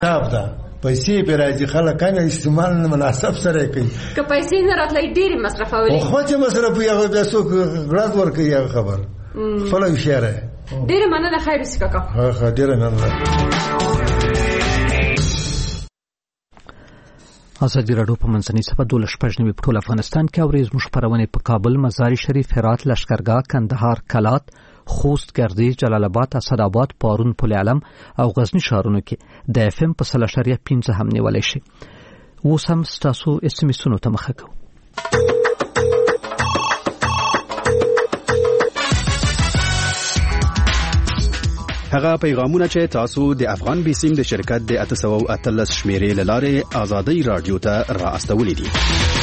پیسې په راځي خلک کنه استعمال نه مناسب سره کوي که پیسې نه راتلې ډېری مصرفولې خو چې مصرف یې هغه د څوک غلط ورکړي هغه خبر فل اشاره ډېر مننه خیر اوسې کاکا ها ډېر مننه. ازادي راډیو په منځنۍ صفحه 12 په ټول افغانستان کې اوري زموږ خبرونه په کابل، مزار شریف، هرات، لشکرګاه، کندهار، کلات، خوست، گردیز، جلال آباد، اسدآباد، پارون، پل علم او غزنی ښارونو کې د اف ام په 3.5 هم نیولای شي. اوس هم ستاسو اس ام اسونو ته مخه کوو. هغه پیغامونه چې تاسو د افغان بیسیم د شرکت د 813 شمیرې لاره آزادۍ رادیو ته را استولې دي.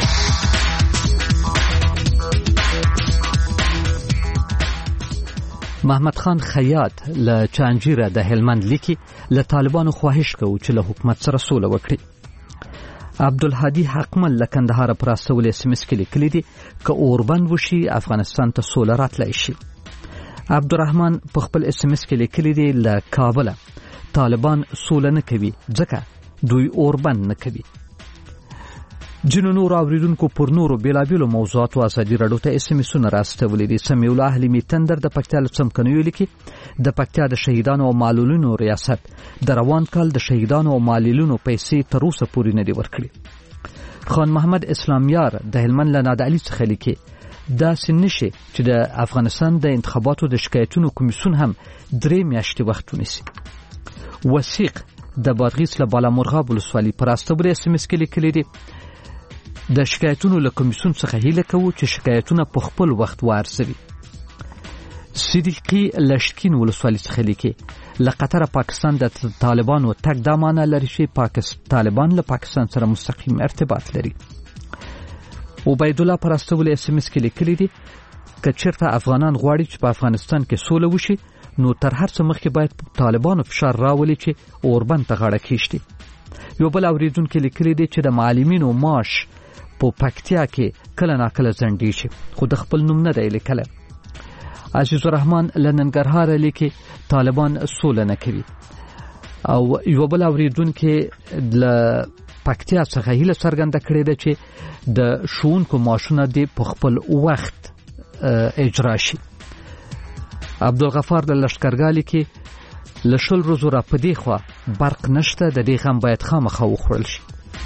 محمد خان خیاط له چانجیره د هلمند لیکي له طالبانو خواهش کوي چې له حکومت سره سوله وکړي. عبدالهادي حقمل له کندهار پر استول اس ام اس کې لیکلي دي که اوربند وشي افغانستان ته سوله راتلای شي. عبدالرحمن په خپل اس ام اس کې لیکلي دي له کابل طالبان سوله نه کوي ځکه دوی اوربند نه کوي. جنو نور اوریدونکو پر نورو بیلابیلو موضوعاتو ازادي راډیو ته اس ام اسونه راستولې دي. سمیع الله حلیمي تندر د پکتیا له څمکنیو لیکي د پکتیا د شهیدانو او معلولینو ریاست د روان کال د شهیدانو او معلولینو پیسې تر اوسه پورې نه دي ورکړي. خان محمد اسلامیار د هلمند له نادعلي څخه لیکي دا سنشي چې د افغانستان د انتخاباتو د شکایتونو کمیسیون هم 3 میاشتې وخت ونیسي. وثیق د بادغیس له بالامرغاب ولسوالۍ پر استبر اس ام اس کې لیکلي دي د شکایتونو له کمیسیون څخه هیله کوو چې شکایتونه په خپل وخت وارسوي. صدیقي لشکین ولسوالۍ څخه لیکي له قطر پاکستان د طالبانو تک دا معنی لري چې طالبان له پاکستان سره مستقیم ارتباط لري. عبید الله پر استول اس ام اس کې لیکلي دي که چېرته افغانان غواړي چې په افغانستان کې سوله وشي نو تر هر څه مخکې باید طالبانو فشار راولي چې اوربند ته غاړه کېږدي. یو بل اوریدونکي لیکلي دي چې د معلمینو معاش په پکتیا کې کله ناکله ځنډي شي خو د خپل نوم نه دی لیکلی. عزیز الرحمن له ننګرهاره لیکي طالبان سوله نه کوي. او یو بل اوریدونکي له پکتیا څخه هیله څرګنده کړې ده چې د ښوونکو معاشونه دې په خپل وخت اجرا شي. عبدالغفار له لشکرګاه لیکي له 20 ورځو را پدې خوا برق نشته د دې غم باید خامخا وخوړل شي.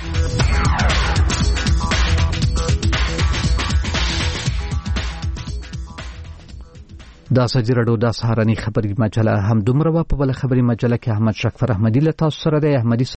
د ازادي راډیو د سهارنۍ خبري مجله هم دومره په بل خبري مجله کې احمد شکفر احمدي له تاسو سره د احمدي